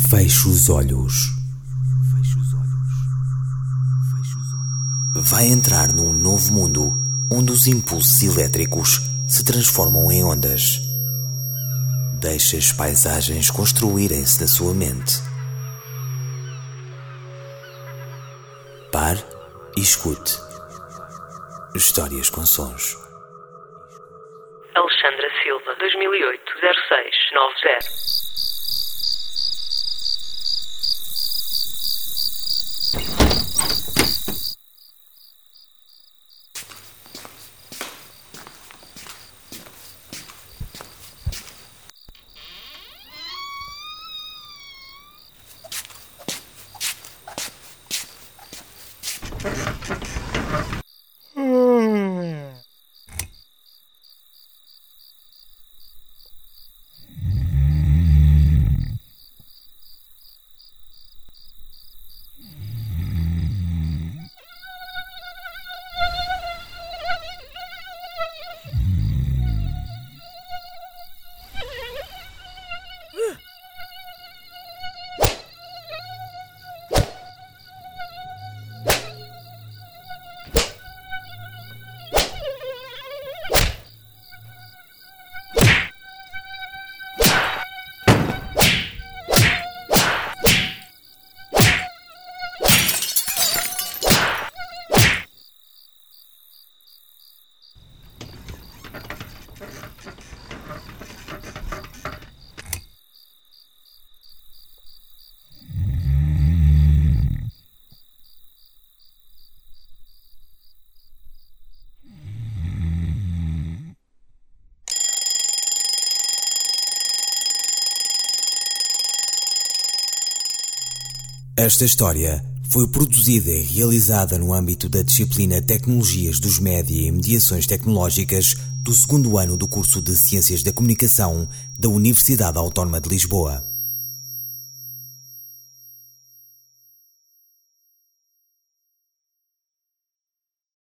Feche os olhos. Vai entrar num novo mundo onde os impulsos elétricos se transformam em ondas. Deixe as paisagens construírem-se na sua mente. Pare e escute. Histórias com sons. Alexandra Silva, 2008-06-90. Esta história foi produzida e realizada no âmbito da disciplina Tecnologias dos Média e Mediações Tecnológicas do 2º ano do curso de Ciências da Comunicação da Universidade Autónoma de Lisboa.